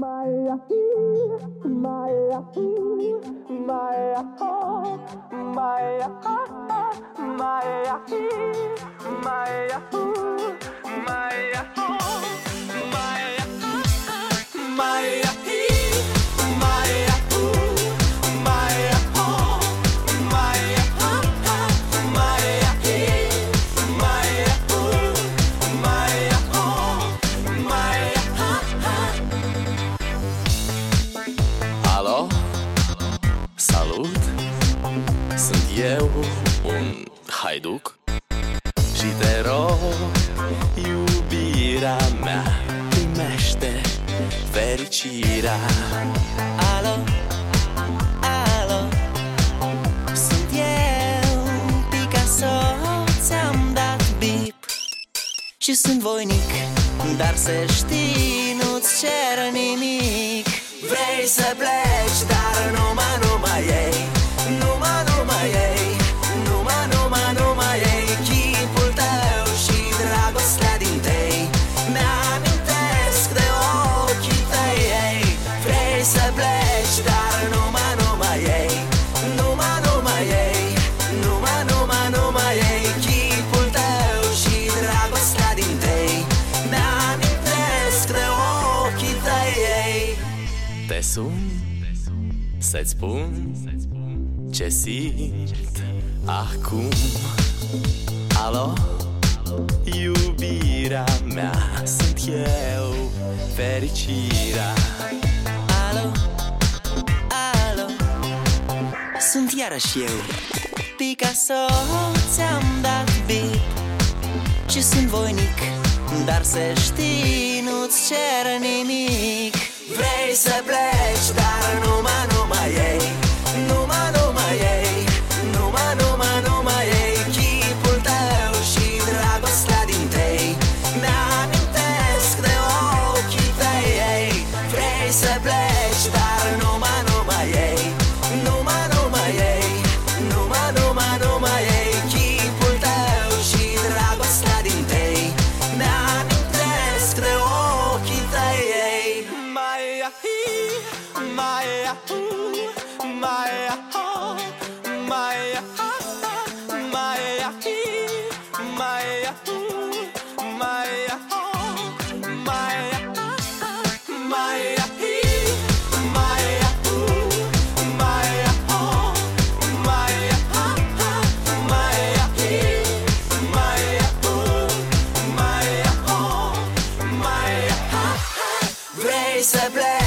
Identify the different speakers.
Speaker 1: Alo? Salut! Sunt eu, un haiduc, și te rog, iubirea mea, primește fericirea.
Speaker 2: Alo, alo, sunt eu, Picasso, ți-am dat bip și sunt voinic, dar să știi, nu-ți cer nimic. Vrei să pleci, dar numai ei, numai ei, numai ei, chipul tău și dragostea din tei mi-amintesc de ochii tăi, ei. Vrei să pleci, dar numai ei, numai ei, numai ei, chipul tău și dragostea din tei mi-amintesc de ochii tăi, ei.
Speaker 1: Te sun să-ți spun ce simt acum. Alo? Iubirea mea, sunt eu, fericirea.
Speaker 2: Alo, alo, sunt iarăși eu, Picasso, ți-am dat bip și sunt voinic, dar să știi, nu-ți cer nimic. Vrei să pleci, dar numai ei, numai ei, numai ei, chipul tău și dragostea din tei mi-amintesc de ochii tăi, ei. Vrei să pleci, dar numai ei, numai ei, numai ei, chipul tău și dragostea din tei mi-amintesc de ochii tăi, ei. Vrei să pleci,